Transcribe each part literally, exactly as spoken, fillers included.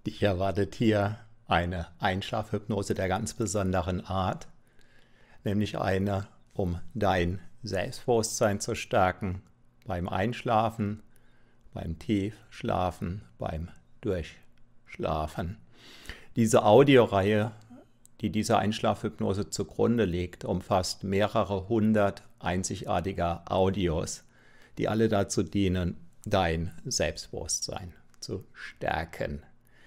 Dich erwartet hier eine Einschlafhypnose der ganz besonderen Art, nämlich eine, um dein Selbstbewusstsein zu stärken beim Einschlafen, beim Tiefschlafen, beim Durchschlafen. Diese Audioreihe, die dieser Einschlafhypnose zugrunde liegt, umfasst mehrere hundert einzigartiger Audios, die alle dazu dienen, dein Selbstbewusstsein zu stärken.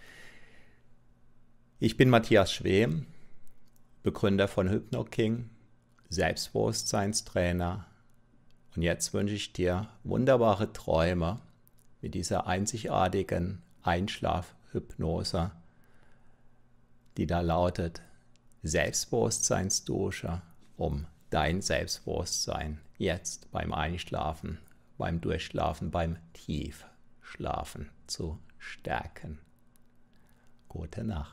Ich bin Matthias Schwem, Begründer von HypnoKing, Selbstbewusstseinstrainer, und jetzt wünsche ich dir wunderbare Träume mit dieser einzigartigen Einschlafhypnose, die da lautet: Selbstbewusstseinsdusche, um dein Selbstbewusstsein jetzt beim Einschlafen, beim Durchschlafen, beim Tiefschlafen zu stärken. Gute Nacht.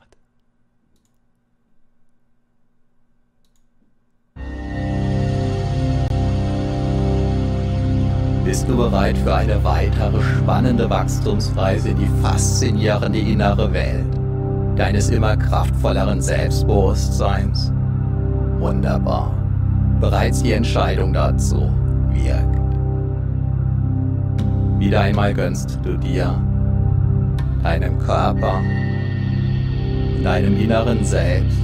Bist du bereit für eine weitere spannende Wachstumsreise in die faszinierende innere Welt deines immer kraftvolleren Selbstbewusstseins? Wunderbar. Bereits die Entscheidung dazu wirkt. Wieder einmal gönnst du dir, deinem Körper, deinem inneren Selbst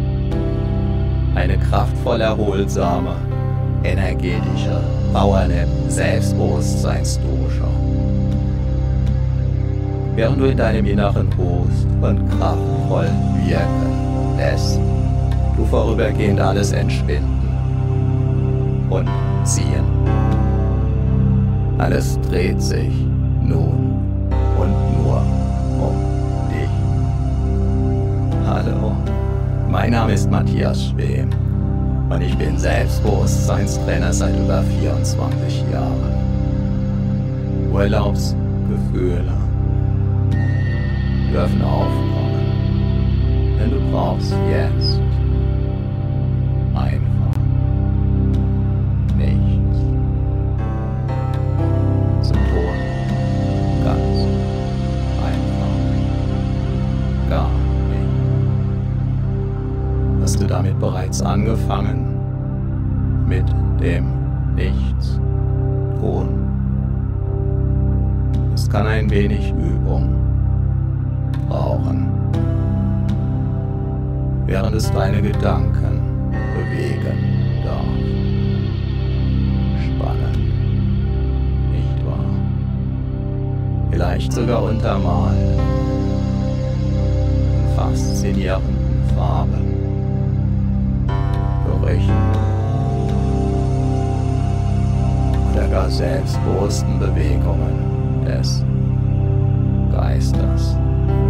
eine kraftvoll erholsame, energetische Powernap-Selbstbewusstseinsdusche. Während du in deinem Inneren ruhst und kraftvoll wirken lässt, du vorübergehend alles entschwinden und ziehen. Alles dreht sich nun und nur um dich. Hallo, mein Name ist Matthias Schwem. Und ich bin Selbstbewusstseinstrainer seit über vierundzwanzig Jahren. Urlaubsgefühle dürfen aufkommen, denn du brauchst jetzt einfach nichts zu tun. Ganz einfach gar nicht. Hast du damit bereits angefangen? Mit dem Nichts tun. Es kann ein wenig Übung brauchen, während es deine Gedanken bewegen darf. Spannend, nicht wahr? Vielleicht sogar untermalt in faszinierenden Farben, Gerüchen oder gar selbstbewussten Bewegungen des Geistes.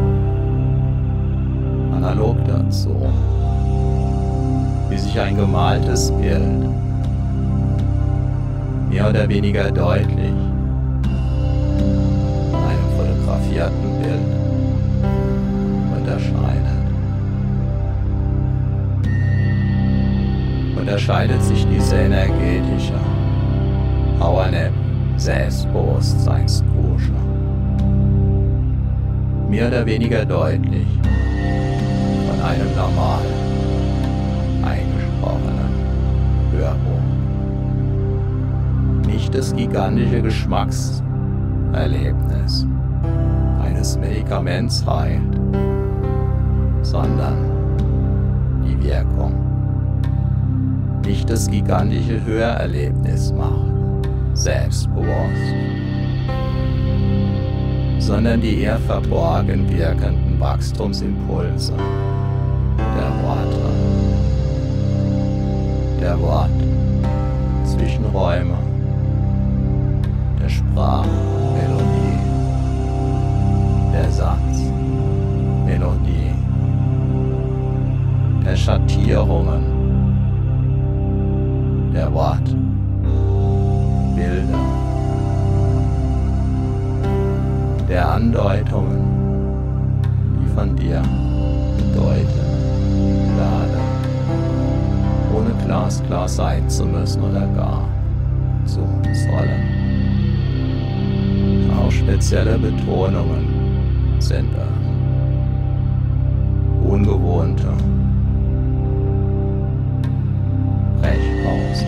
Analog dazu, wie sich ein gemaltes Bild mehr oder weniger deutlich von einem fotografierten Bild unterscheidet. Unterscheidet sich diese energetische Powernap Selbstbewusstseinsdusche mehr oder weniger deutlich von einem normal eingesprochenen Hörbuch. Nicht das gigantische Geschmackserlebnis eines Medikaments heilt, sondern die Wirkung. Nicht das gigantische Hörerlebnis macht selbstbewusst, sondern die eher verborgen wirkenden Wachstumsimpulse der Worte, der Wort Zwischenräume, der Sprachmelodie, der Satzmelodie, der Schattierungen, der Wort Bilder, der Andeutungen, die von dir bedeutet werden, ohne glasklar sein zu müssen oder gar zu sollen. Auch spezielle Betonungen sind es, ungewohnte Brechpausen,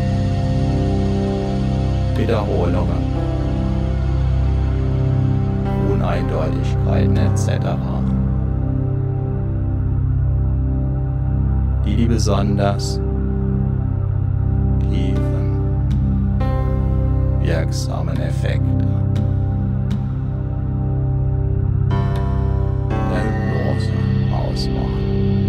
Wiederholungen, Uneindeutigkeiten et cetera, die die besonders tiefen, wirksamen Effekte der Hypnose ausmachen.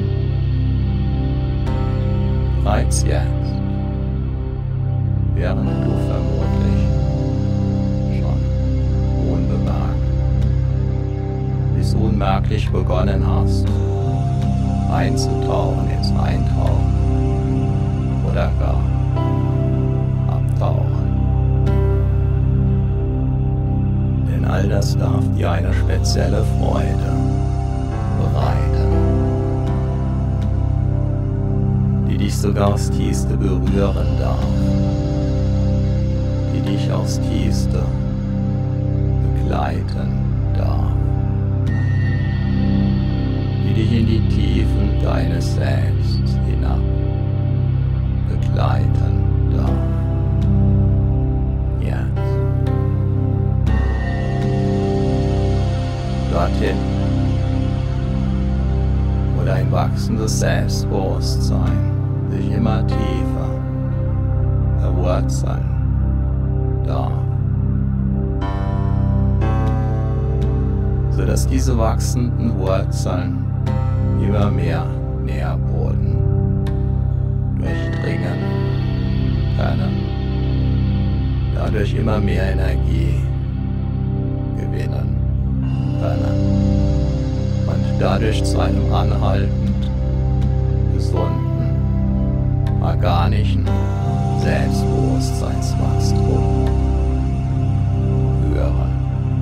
Bereits jetzt, während du vermutlich schon unbemerkt bis unmerklich begonnen hast, einzutauchen ins Eintauchen oder gar Abtauchen. Denn all das darf dir eine spezielle Freude bereiten, die dich sogar aufs Tiefste berühren darf, die dich aufs Tiefste begleiten darf, die dich in die Tiefen deines Selbst hinab begleiten darf. Jetzt. Dorthin, wo dein wachsendes Selbstbewusstsein sich immer tiefer verwurzeln darf, sodass diese wachsenden Wurzeln immer mehr Nährboden durchdringen können, dadurch immer mehr Energie gewinnen können und dadurch zu einem anhaltend gesunden, organischen Selbstbewusstseinswachstum führen.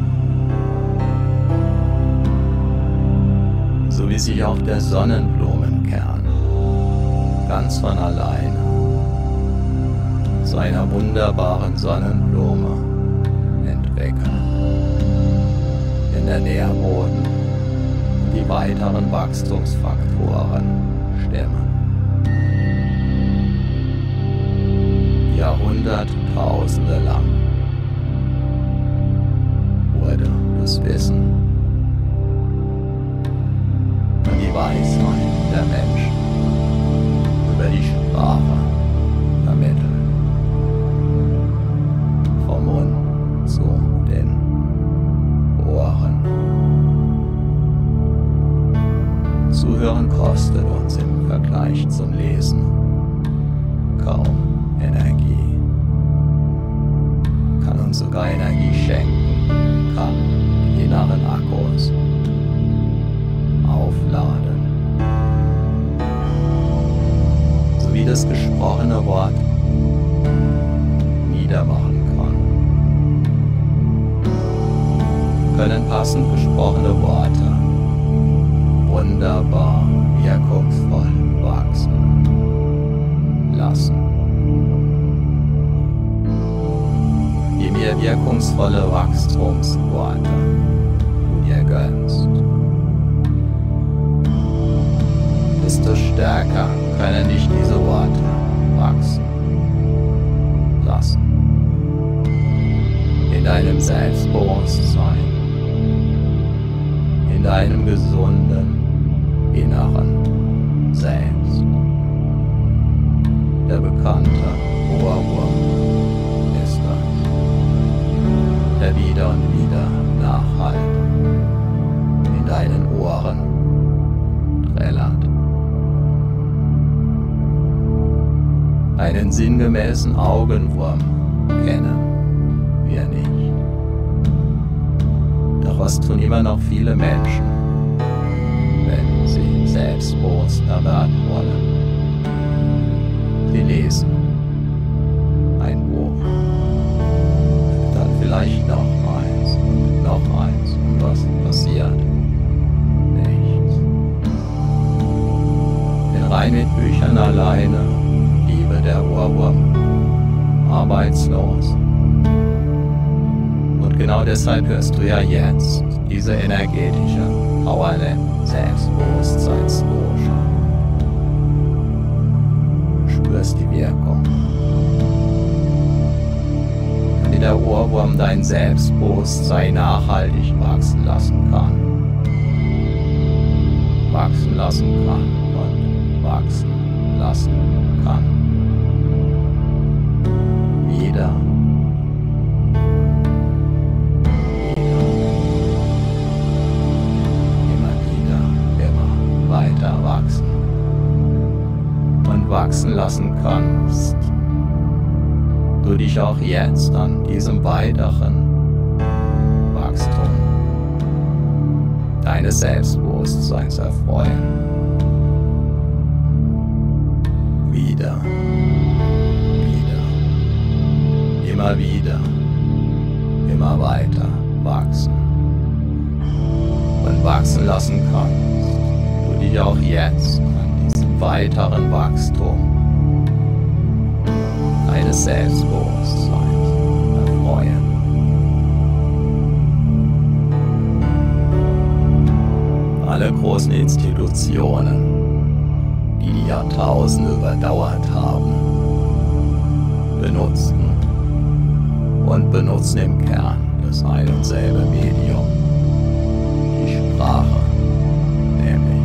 So wie sich auch der Sonnenblumenkern ganz von alleine zu einer wunderbaren Sonnenblume entwickeln, wenn der Nährboden und die weiteren Wachstumsfaktoren stimmen. Jahrhunderttausende lang wurde das Wissen und die Weisheit der Menschen über die Sprache vermittelt, vom Mund zu den Ohren. Zuhören kostet uns im Vergleich zum Lesen kaum Energie, kann uns sogar Energie schenken, kann die inneren Akkus aufladen, so wie das gesprochene Wort niedermachen kann, können passend gesprochene Worte wunderbar wirkungsvoll wachsen lassen. Je mehr wirkungsvolle Wachstumsworte du dir gönnst, desto stärker können dich diese Worte wachsen lassen. In deinem Selbstbewusstsein, in deinem gesunden inneren Selbst. Der bekannte Ohrwurm ist das, der wieder und wieder nachhallt, in deinen Ohren trällert. Einen sinngemäßen Augenwurm kennen wir nicht. Doch was tun immer noch viele Menschen, wenn sie selbstbewusster werden wollen? Sie lesen ein Buch, dann vielleicht noch eins und noch eins und was passiert? Nichts. Denn rein mit Büchern alleine bliebe der Ohrwurm arbeitslos. Und genau deshalb hörst du ja jetzt diese energetische Powernap Selbstbewusstseinsdosha. Spürst die Wirkung, wie der Ohrwurm dein Selbstbewusstsein nachhaltig wachsen lassen kann. Wachsen lassen kann und wachsen lassen kann. Wieder. Wieder. Immer wieder, immer weiter wachsen. Und wachsen lassen kannst. Du dich auch jetzt an diesem weiteren Wachstum deines Selbstbewusstseins erfreuen. Wieder, wieder, immer wieder, immer weiter wachsen. Und wachsen lassen kannst du dich auch jetzt an diesem weiteren Wachstum deines Selbstbewusstseins erfreuen. Alle großen Institutionen, die die Jahrtausende überdauert haben, benutzten und benutzen im Kern das ein und selbe Medium, die Sprache, nämlich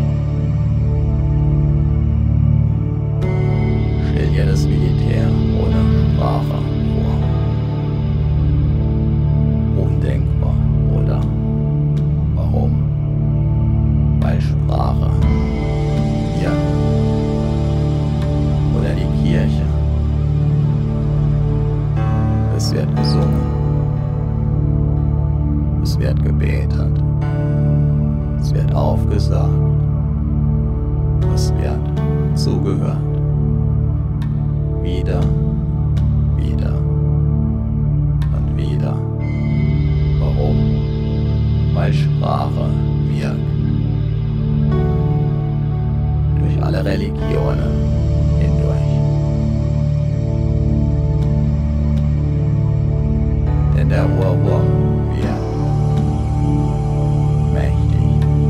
stell dir das Militär ohne Sprache vor. Undenkbar, oder? Warum? Weil Sprache hier oder die Kirche. Es wird gesungen, es wird gebetet, es wird aufgesagt, es wird zugehört. Wieder, wieder und wieder. Warum? Weil Sprache wirkt. Durch alle Religionen hindurch. Denn der Ohrwurm wird mächtig.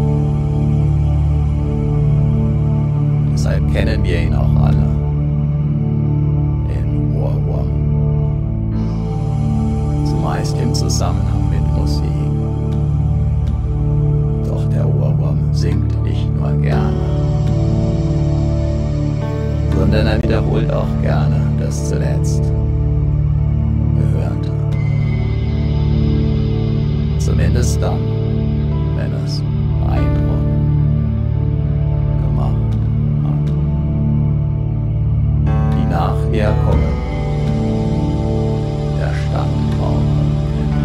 Deshalb kennen wir ihn auch alle. Den Ohrwurm. Zumeist im Zusammenhang mit Musik. Doch der Ohrwurm singt nicht nur gerne, sondern er wiederholt auch gerne das zuletzt Gehörte. Zumindest dann, wenn es Eindruck gemacht hat. Die Nachwirkungen der Standpauke kennt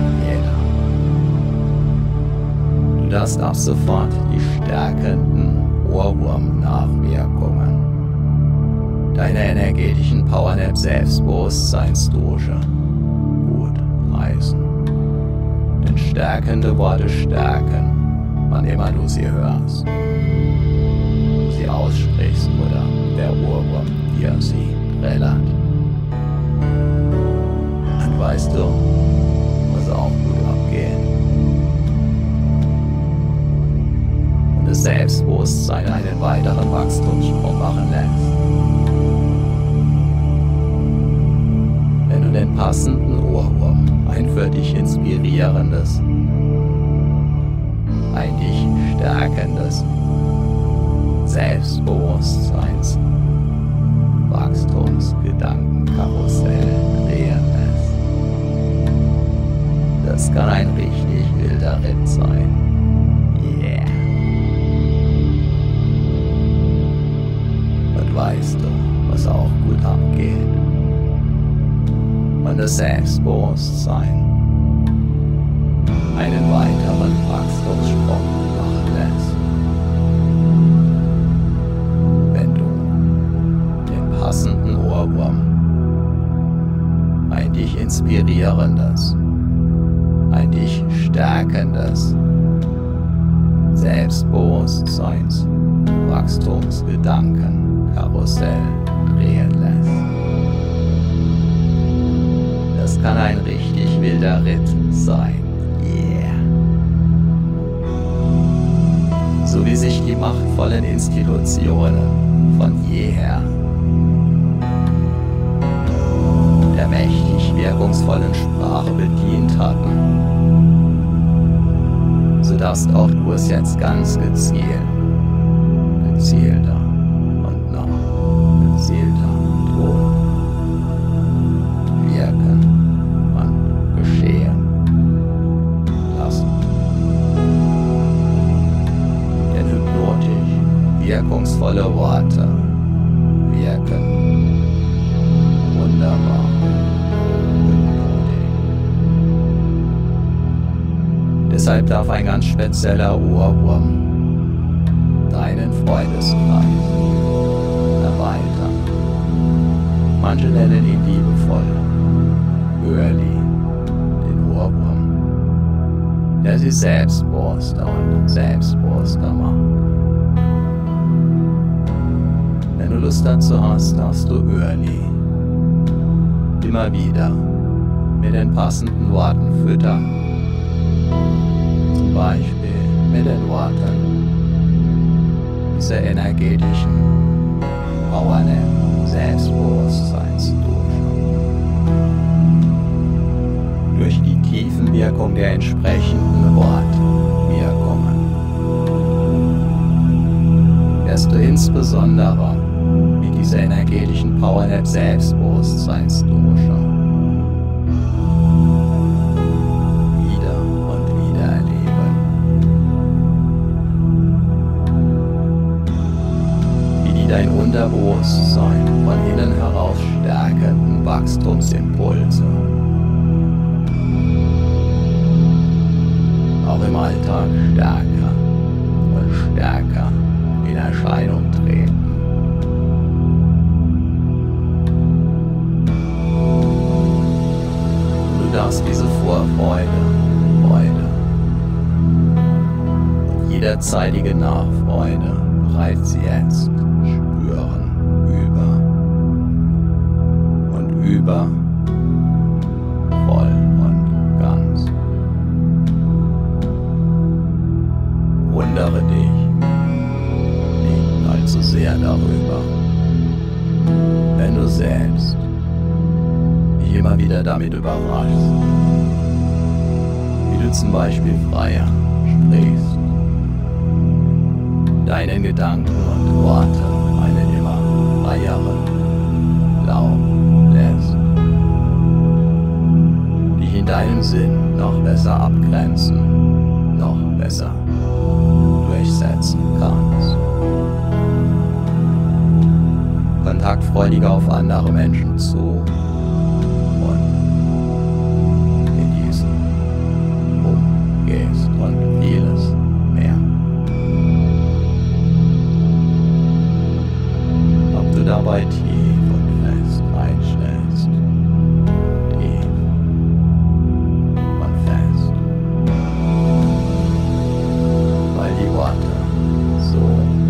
jeder. Du darfst ab sofort die stärkenden Ohrwurm-Nachwirkungen deiner energetischen Powernap Selbstbewusstseinsdosha gut heißen. Denn stärkende Worte stärken, wann immer du sie hörst, du sie aussprichst oder der Ohrwurm dir sie trällert. Und weißt du, was auch gut abgeht? Und das Selbstbewusstsein einen weiteren Wachstumssprung machen lässt. Wenn du den passenden Ohrwurm, ein für dich inspirierendes, ein dich stärkendes Selbstbewusstseins Wachstumsgedankenkarussell drehen lässt. Das kann ein richtig wilder Ritt sein. Yeah. Und weißt du, was auch gut abgeht? Und das Selbstbewusstsein einen weiteren Wachstumssprung machen lässt. Wenn du den passenden Ohrwurm, ein dich inspirierendes, ein dich stärkendes Selbstbewusstseins Wachstumsgedankenkarussell drehen lässt. Das kann ein richtig wilder Ritt sein. Yeah. so wie sich die machtvollen Institutionen von jeher der mächtig wirkungsvollen Sprache bedient hatten, so darfst auch du es jetzt ganz gezielt, gezielter und noch gezielter tun, wirken und geschehen lassen. Denn hypnotisch wirkungsvolle Worte wirken wunderbar. Deshalb darf ein ganz spezieller Ohrwurm deinen Freundeskreis erweitern. Manche nennen ihn liebevoll Early, den Ohrwurm, der sie selbstbewusster und selbstbewusster macht. Wenn du Lust dazu hast, darfst du Early immer wieder mit den passenden Worten füttern. Zum Beispiel mit den Worten dieser energetischen Powernap Selbstbewusstseinsdusche. Durch die Tiefenwirkung der entsprechenden Wortwirkungen wirst du insbesondere mit dieser energetischen Powernap Selbstbewusstseinsdusche dein Unterbewusstsein von innen heraus stärkenden Wachstumsimpulse auch im Alltag stärker und stärker in Erscheinung treten. Du darfst diese Vorfreude, Freude und jederzeitige Nachfreude bereits jetzt spüren, über und über, voll und ganz. Wundere dich nicht allzu sehr darüber, wenn du selbst dich immer wieder damit überraschst, wie du zum Beispiel freier sprichst, deinen Gedanken und Worten einen immer freieren Lauf lässt, dich in deinem Sinn noch besser abgrenzen, noch besser durchsetzen kannst. Kontaktfreudiger auf andere Menschen zu und in diesen umgehst und vieles mehr. Ob du dabei tief und fest einstellst, tief und fest, weil die Worte so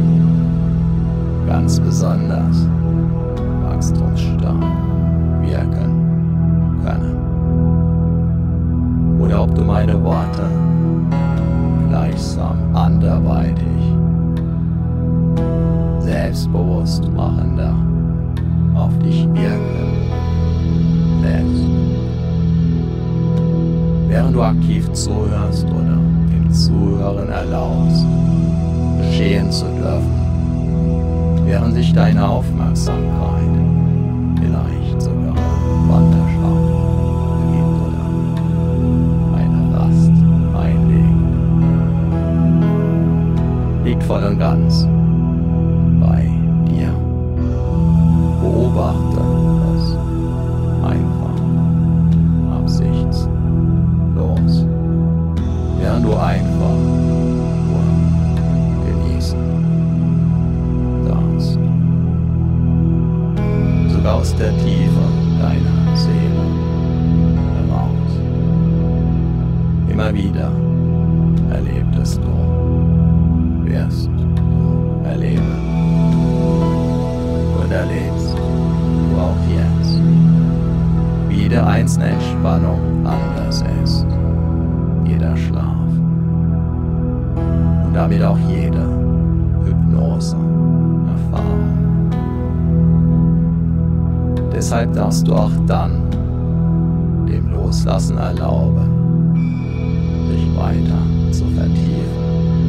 ganz besonders wachstumsstark wirken können. Oder ob du meine Worte gleichsam anderweitig selbstbewusst machender auf dich wirken lässt. Während du aktiv zuhörst oder dem Zuhören erlaubst, geschehen zu dürfen, während sich deine Aufmerksamkeit vielleicht sogar Wanderschaft beginnt oder eine Rast einlegt, liegt voll und ganz bei dir. Beobachte das einfach absichtslos, während du einfach nur genießen darfst. Sogar aus der Tiefe deiner Seele heraus. Immer wieder erlebtest du, wirst du erleben und erlebst du auch jetzt, wie jede einzelne Entspannung anders ist, jeder Schlaf und damit auch jede Hypnose-Erfahrung. Deshalb darfst du auch dann dem Loslassen erlauben, dich weiter zu vertiefen.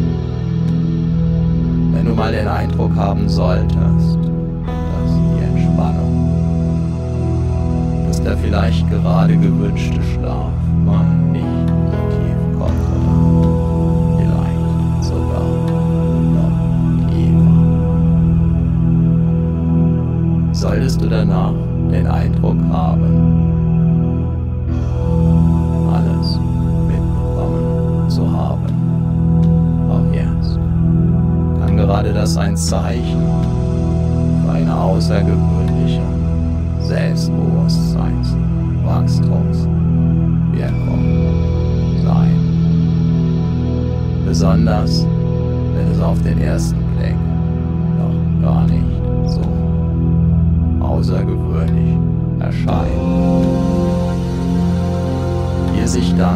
Wenn du mal den Eindruck haben solltest, dass die Entspannung, dass der vielleicht gerade gewünschte Schlaf mal nicht so tief kommt oder vielleicht sogar noch tiefer, solltest du danach den Eindruck haben, alles mitbekommen zu haben, auch jetzt, kann gerade das ein Zeichen für eine außergewöhnliche Selbstbewusstseinswachstumswirkung sein. Besonders, wenn es auf den ersten Blick noch gar nicht so außergewöhnlich erscheint. Dir sich dann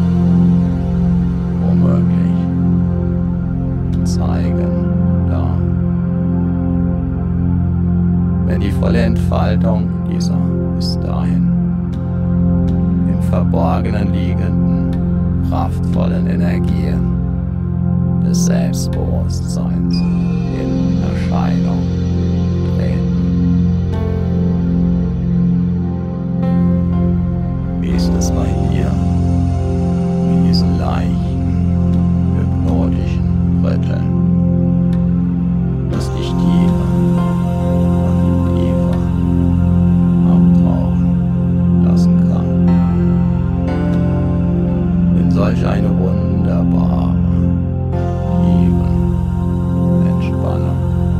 womöglich zeigen darf. Wenn die volle Entfaltung dieser bis dahin im Verborgenen liegenden, kraftvollen Energien des Selbstbewusstseins in Erscheinung treten. Wie ist es bei dir mit diesen leichten, hypnotischen Rütteln, das dich tiefer und tiefer abtauchen lassen kann? In solch eine wunderbare, tiefe Entspannung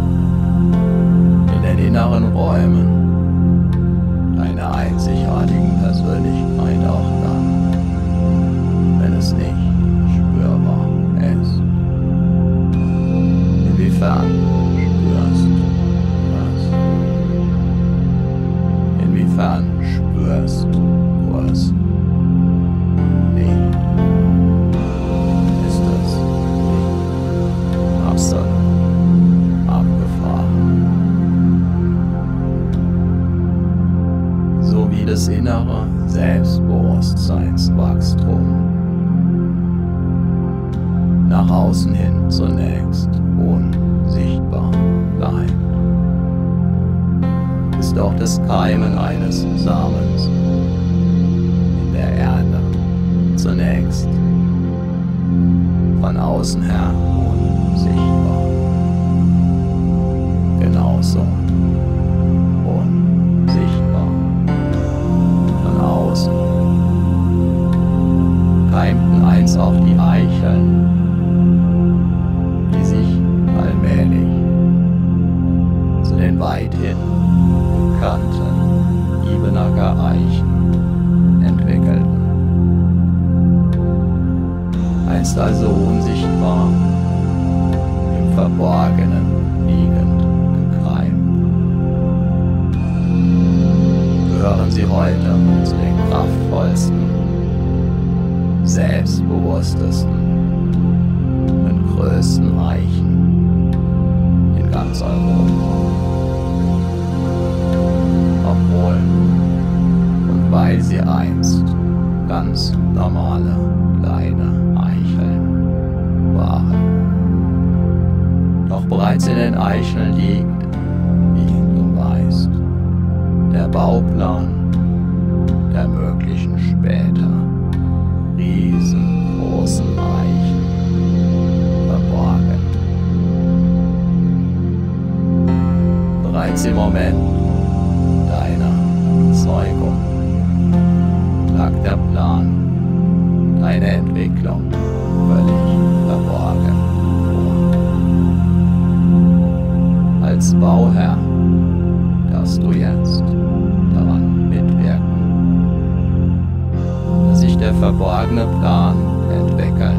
in den inneren Räumen deiner einzigartigen Persönlichkeit auch dann, wenn es nicht spürbar ist. Inwiefern spürst du es? Inwiefern spürst du es nicht? Ist es nicht absolut abgefahren? So wie das innere Selbstbewusstseinswachstum nach außen hin zunächst unsichtbar bleibt, ist auch das Keimen eines Samens in der Erde zunächst von außen her unsichtbar. Genauso unsichtbar von außen keimten einst auch die Eicheln, die sich allmählich zu den weithin bekannten Ibenacker Eichen entwickelten. Einst also unsichtbar, im Verborgenen liegend gekreimt, gehören sie heute zu den kraftvollsten, selbstbewusstesten und größten Eichen in ganz Europa. Obwohl und weil sie einst ganz normale kleine Eicheln waren. Doch bereits in den Eicheln liegt, wie du weißt, der Bauplan der möglichen später riesengroßen Eichen verborgen. Bereits im Moment deiner Zeugung lag der Plan, deine Entwicklung völlig verborgen vor. Als Bauherr darfst du jetzt daran mitwirken, dass sich der verborgene Plan entwickeln,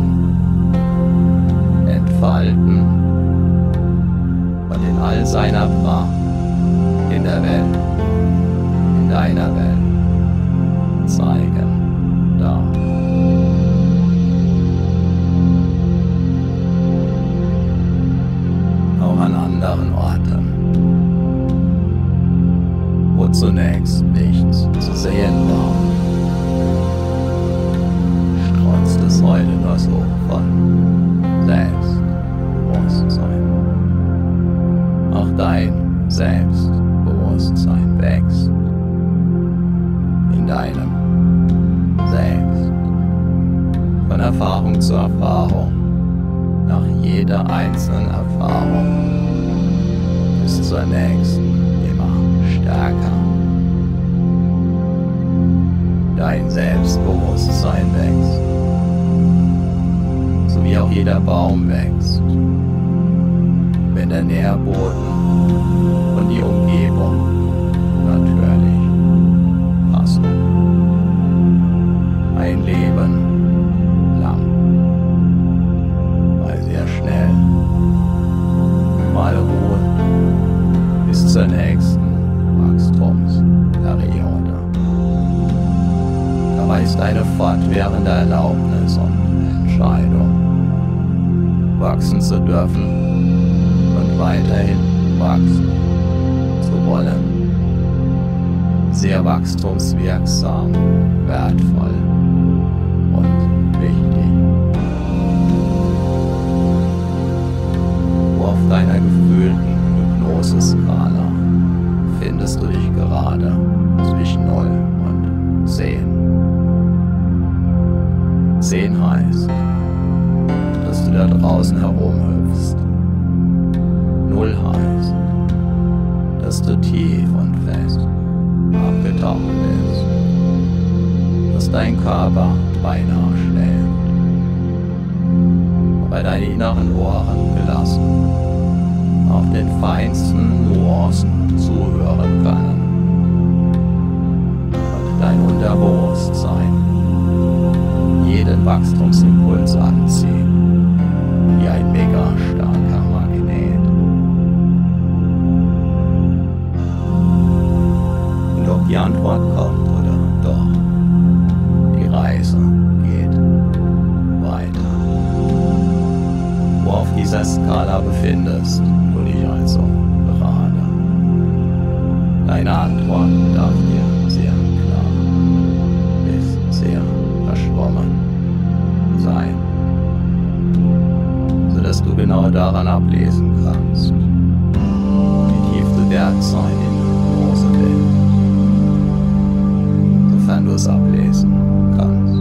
entfalten und in all seiner Pracht in der Welt, in deiner Welt zeigen darf. deinem Selbst. Von Erfahrung zu Erfahrung, nach jeder einzelnen Erfahrung, bis zur nächsten immer stärker. Dein Selbstbewusstsein wächst, so wie auch jeder Baum wächst, wenn der Nährboden und die Umgebung natürlich passen. Ein Leben lang, mal sehr schnell, mal ruhen bis zur nächsten Wachstumsperiode. Dabei ist eine fortwährende Erlaubnis und Entscheidung, wachsen zu dürfen und weiterhin wachsen zu wollen, sehr wachstumswirksam, wertvoll und wichtig. Wo auf deiner gefühlten Hypnoseskala findest du dich gerade zwischen null und zehn? zehn heißt, dass du da draußen herumhüpfst. null heißt, dass du tief und fest abgetaucht bist, dass dein Körper beinahe schläft, aber deine inneren Ohren gelassen auf den feinsten Nuancen zuhören können und dein Unterbewusstsein jeden Wachstumsimpuls anziehen, wie ein mega starker Magnet. Und ob die Antwort kommt oder doch, die Reise geht weiter. Wo auf dieser Skala befindest du dich also gerade? Deine Antwort darf dir sehr klar bis sehr verschwommen sein, sodass du genau daran ablesen kannst, wie tief du derzeit in Hypnose bist, sofern du es ablesen kannst.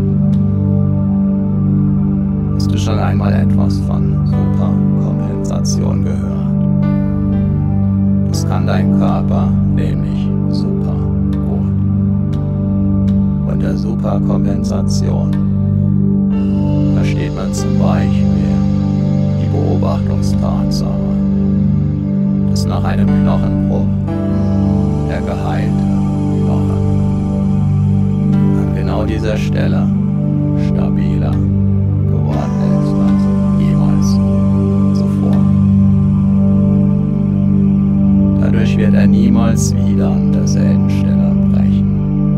Hast du schon einmal etwas von Superkompensation gehört? Das kann dein Körper nämlich super gut. Unter Superkompensation versteht man zum Beispiel die Beobachtungstatsache, dass nach einem Knochenbruch der geheilte Knochen an genau dieser Stelle stabiler geworden ist als jemals zuvor. Dadurch wird er niemals wieder an derselben Stelle brechen.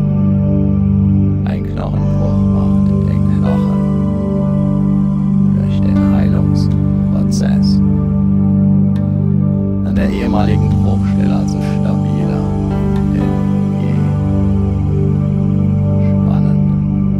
Ein Knochenbruch macht den Knochen durch den Heilungsprozess an der ehemaligen Bruchstelle also stabiler denn je. Spannend,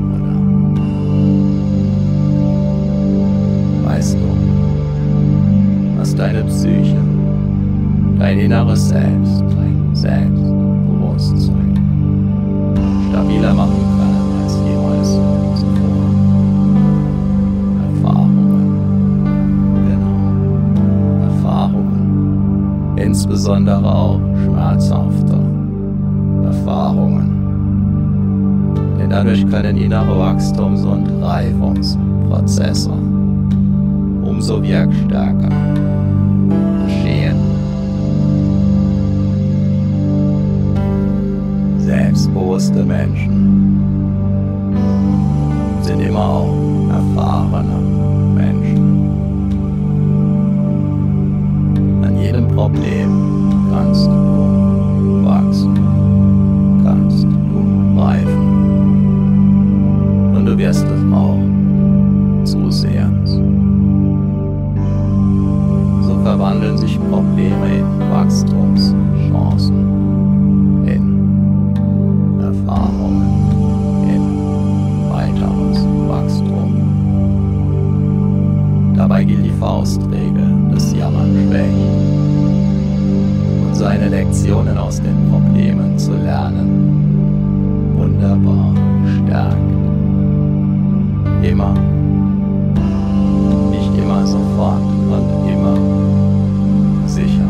oder? Weißt du, was deine Psyche, dein inneres Selbst, dein Selbstbewusstsein stabiler machen können als jemals zuvor? Erfahrungen, genau, Erfahrungen, insbesondere auch schmerzhafte Erfahrungen, denn dadurch können innere Wachstums- und Reifungsprozesse umso wirkstärker geschehen. Selbstbewusste Menschen sind immer auch erfahrene Menschen. An jedem Problem kannst du wachsen, kannst du reifen und du wirst es auch zusehends. So verwandeln sich Probleme in Wachstumschancen, in Erfahrungen, in weiteres Wachstum. Dabei gilt die Faustregel, das Jammern schwächt, und seine Lektionen aus den Problemen zu lernen und wunderbar stärkt. Immer, nicht immer sofort und immer sicher.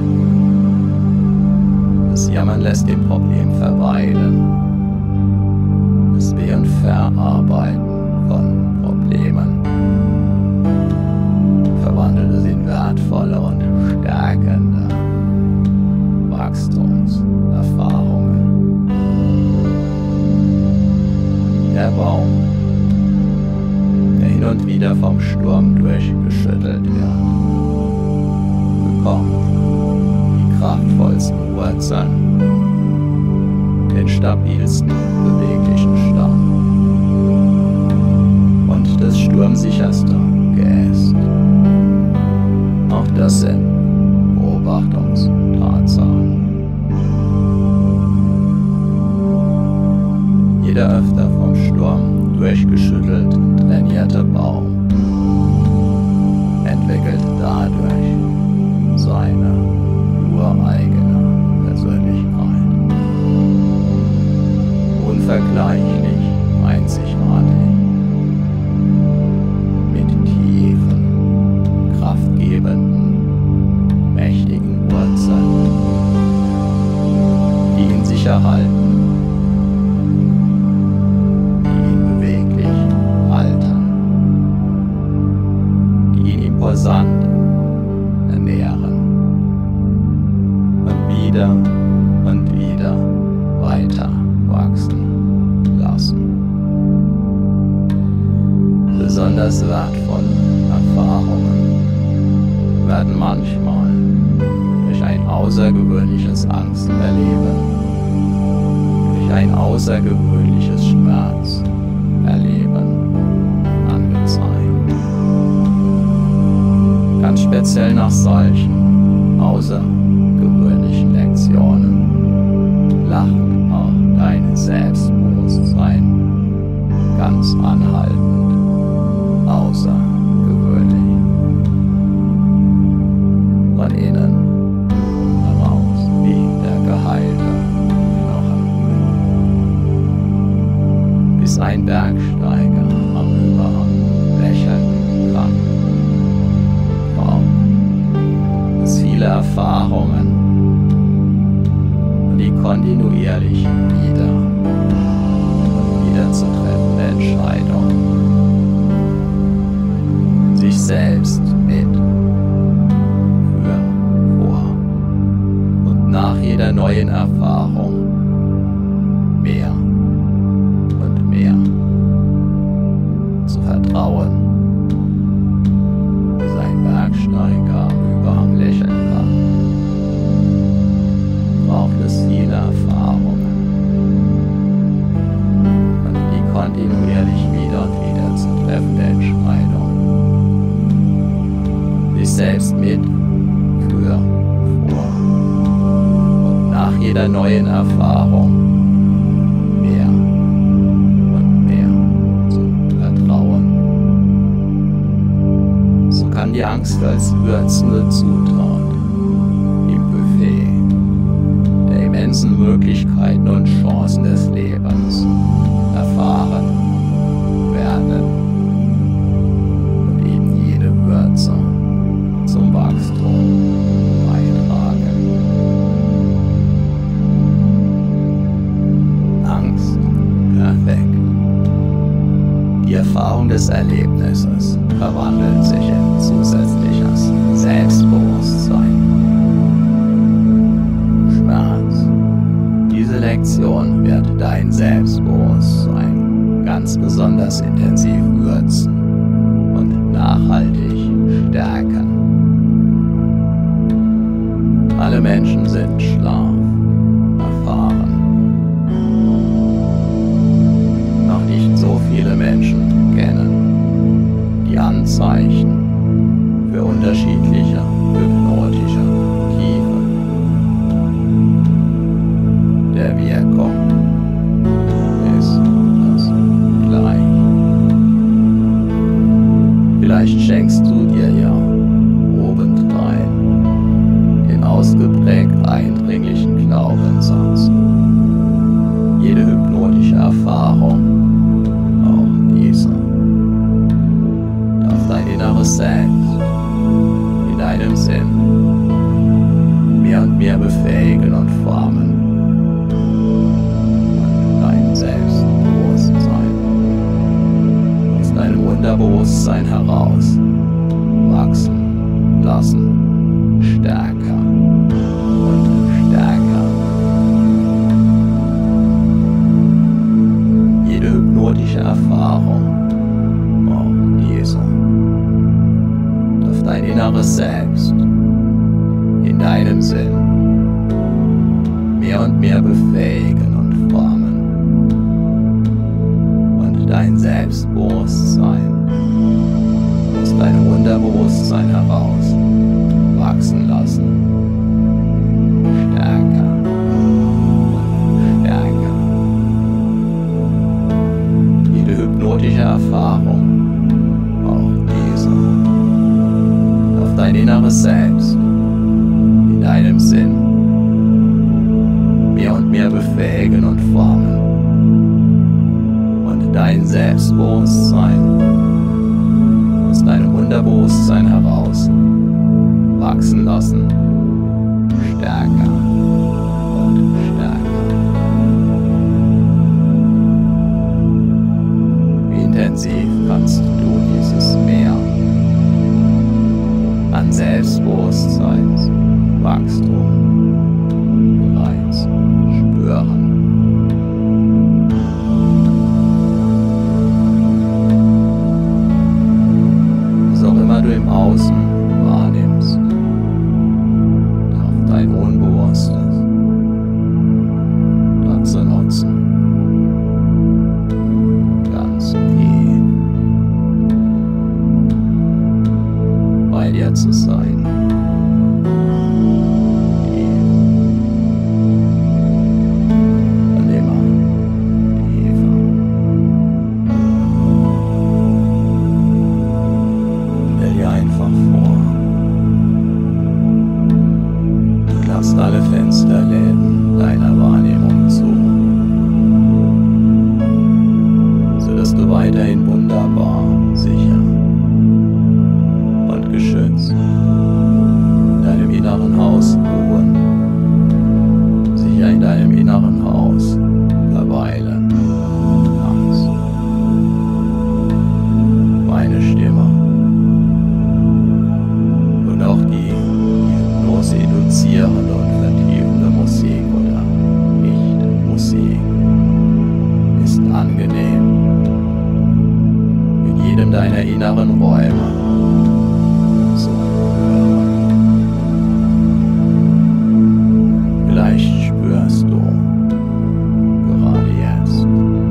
Das Jammern lässt dem Problem verweilen. Das Be- und Verarbeiten von Problemen verwandelt es in wertvolle und stärkende Wachstumserfahrungen. Der Baum, der hin und wieder vom Sturm durchgeschüttelt wird, bekommt die kraftvollsten Wurzeln, den stabilsten beweglichen Stamm und das sturmsicherste Geäst. Auch das sind Beobachtungstatsachen. Jeder öfter vom Sturm durchgeschüttelt trainierte Baum entwickelt dadurch seine ureigene Persönlichkeit. Unvergleichlich, einzigartig, mit tiefen, kraftgebenden, mächtigen Wurzeln, die ihn sicher halten, die ihn beweglich halten, die ihn imposant ernähren und wieder und wieder weiter wachsen lassen. Besonders wertvolle Erfahrungen werden manchmal durch ein außergewöhnliches Angsterleben, durch ein außergewöhnliches Schmerzerleben angezeigt. Ganz speziell nach solchen außergewöhnlichen Lektionen lacht auch dein Selbstbewusstsein ganz anhaltend außergewöhnlich. Von innen heraus wie der geheilte Knochen. Bis ein Bergsteiger am Überhang lächeln kann. Braucht es viele Erfahrungen und die kontinuierlich wieder und wieder zu treffende Entscheidung, sich selbst mit nach jeder neuen Erfahrung mehr und mehr zu vertrauen, bis ein Bergsteiger am Überhang lächeln kann, braucht es viele Erfahrungen und die kontinuierlich wieder und wieder zu treffende Entscheidung, sich selbst mit, für, vor nach jeder neuen Erfahrung mehr und mehr zu vertrauen. So kann die Angst als würzende Zutat im Buffet der immensen Möglichkeiten und Chancen des Lebens erfahren werden und eben jede Würze zum Wachstum beitragen. Perfekt. Die Erfahrung des Erlebnisses verwandelt sich in zusätzliches Selbstbewusstsein. Schmerz. Diese Lektion wird dein Selbstbewusstsein ganz besonders intensiv würzen und nachhaltig stärken. Alle Menschen sind Schlaf erfahren. So viele Menschen kennen die Anzeichen für unterschiedliche hypnotische Tiefen der Wirkung ist das gleich. Vielleicht schenkst du dir ja obendrein den ausgeprägt eindringlichen Glaubenssatz: jede hypnotische Erfahrung, auch diese, darf dein inneres Selbst in deinem Sinn mehr und mehr befähigen und formen und dein Selbstbewusstsein aus deinem Unterbewusstsein heraus wachsen lassen, stärker und stärker. Jede hypnotische Erfahrung, auch diese, darf dein inneres Selbst in deinem Sinn mehr und mehr befähigen und formen und dein Selbstbewusstsein aus deinem Unterbewusstsein heraus wachsen lassen, stärker und stärker. Jede hypnotische Erfahrung, auch diese, auf dein inneres Selbst in deinem Sinn mehr und mehr befähigen und formen und dein Selbstbewusstsein aus deinem Unterbewusstsein heraus wachsen lassen, stärker und stärker. Wie intensiv kannst du dieses Meer an Selbstbewusstseinswachstum bereits spüren? Du im Außen wahrnimmst, darf dein Unbewusstes dazu nutzen, ganz tief bei dir zu sein. Tief und immer tiefer. Stell dir einfach vor, du klappst alle Fensterläden deiner Wahrnehmung zu, sodass du weiterhin wunderbar, sicher und geschützt in deinem inneren Haus ruhen, sicher in deinem inneren Haus verweilen kannst. Meine Stimme und auch die Hypnose induzierende und vertiefende Musik oder Nicht-Musik ist angenehm in jedem deiner inneren Räume zu hören. Vielleicht spürst du gerade jetzt,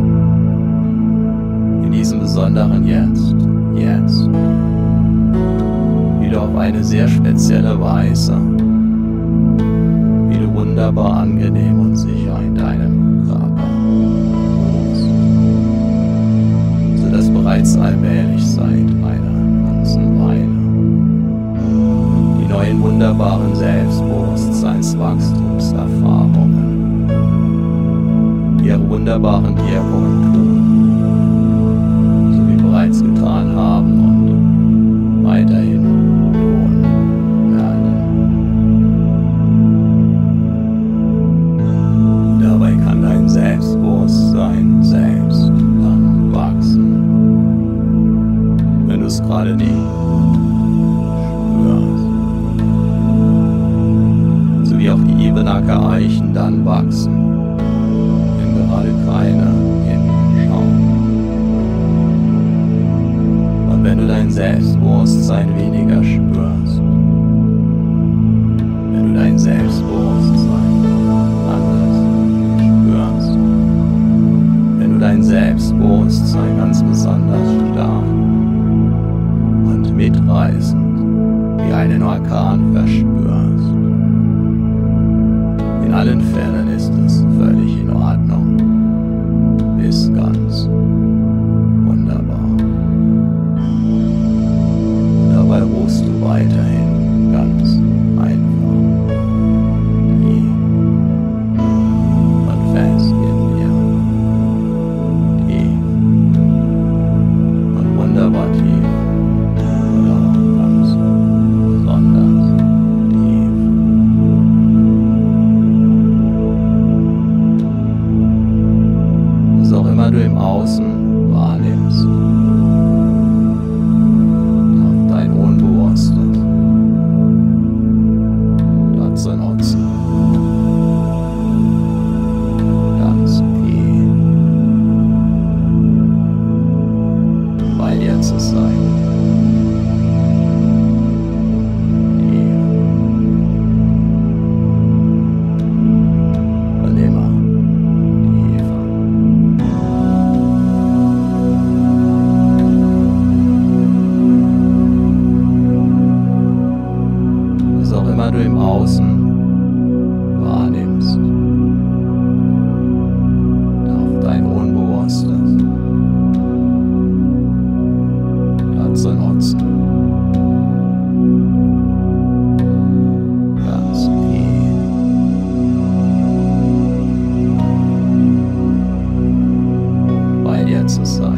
in diesem besonderen Jetzt, jetzt, wie du auf eine sehr spezielle Weise, wie du wunderbar angenehm und sicher in deinem Körper ruhst, sodass bereits allmählich seit einer ganzen Weile die neuen wunderbaren Selbstbewusstseinswachstumserfahrungen ihre wunderbaren Wirkungen tun, so wie bereits getan haben und weiterhin tun werden. Dabei kann dein Selbstbewusstsein selbst dann wachsen, wenn du es gerade nicht spürst. So wie auch die Ebenacker Eichen dann wachsen, wenn gerade keiner hinschaut. Und wenn du dein Selbstbewusstsein weniger spürst, wenn du dein Selbstbewusstsein anders spürst, wenn du dein Selbstbewusstsein ganz besonders stark und mitreißend wie einen Orkan verspürst, in allen Fällen ist es völlig in Ordnung, ist ganz wunderbar. Und dabei ruhst du weiterhin ganz einfach, tief und fest in dir. Außen wahrnimmst, auf dein Unbewusstes dazu nutzen, ganz tief bei dir zu sein. Du im Außen wahrnimmst, auf dein Unbewusstes dazu nutzen, ganz tief bei dir zu sein.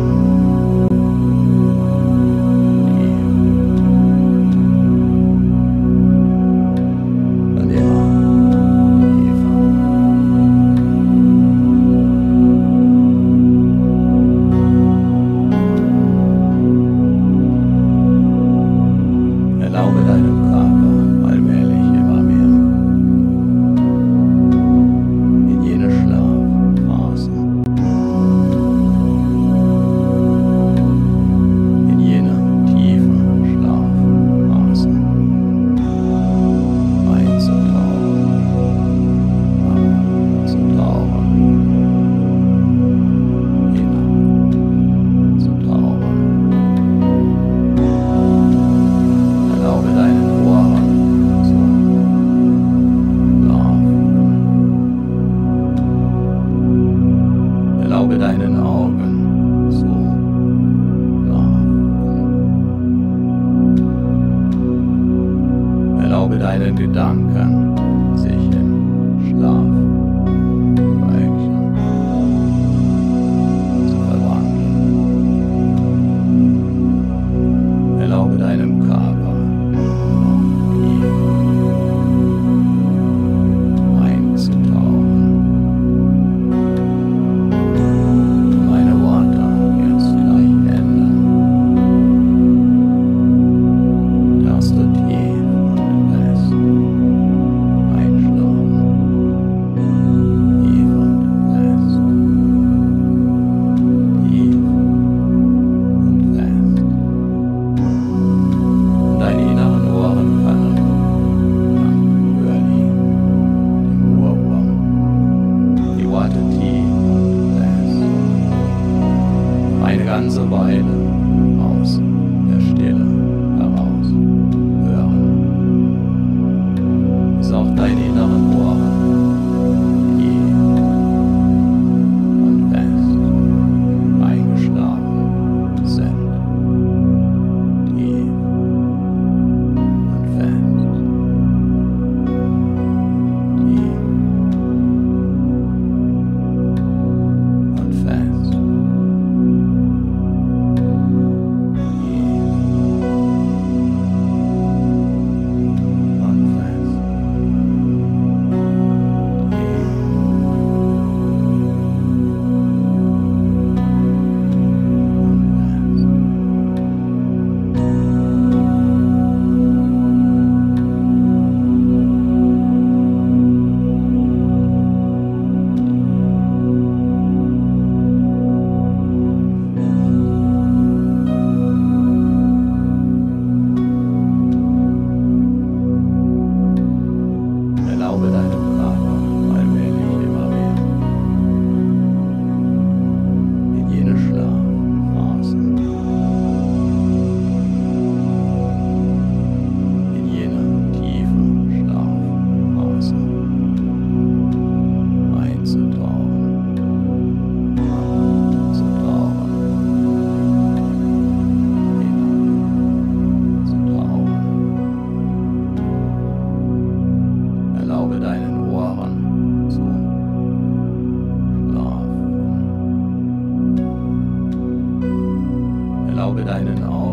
Erlaube deinem Körper allmählich immer mehr in jene Schlafphase, in jene tiefe Schlafphase einzutauchen, abzutauchen, hinabzutauchen. Erlaube deinen Ohren zu schlafen. Erlaube deinen Augen zu schlafen. Erlaube deinen Gedanken sich in Schlafwölkchen zu verwandeln. Erlaube deinem Körper ganze Weile aus der Stille heraus hören, bis auch deine inneren Ohren tief und fest eingeschlafen sind. Tief und fest. Tief und fest. Erlaube deinem Körper allmählich immer mehr in jene Schlafphase, in jene tiefe Schlafphase einzutauchen, abzutauchen, hinabzutauchen. Erlaube deinen Ohren zu schlafen. Erlaube deinen Augen